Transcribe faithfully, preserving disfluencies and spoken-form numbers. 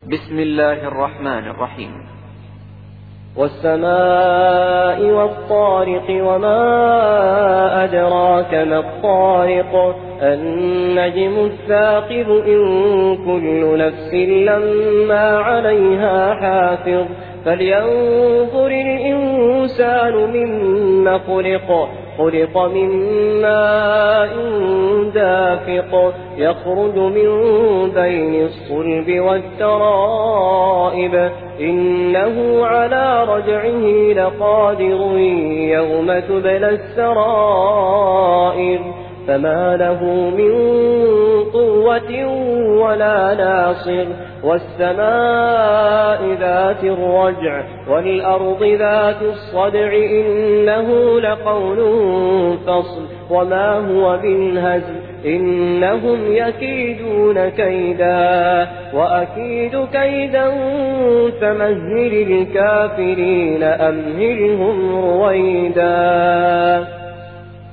بسم الله الرحمن الرحيم. والسماء والطارق وما أدراك ما الطارق النجم الثاقب إن كل نفس لما عليها حافظ فلينظر الإنسان مما خلق خلق من ماء دافق يخرج من بين الصلب والترائب إنه على رجعه لقادر يوم تبلى السرائر فما له من قوة ولا ناصر والسماء ذات الرجع والأرض ذات الصدع إنه لقول فصل وما هو بالهزل إنهم يكيدون كيدا وأكيد كيدا فمهل الكافرين أمهلهم رويدا.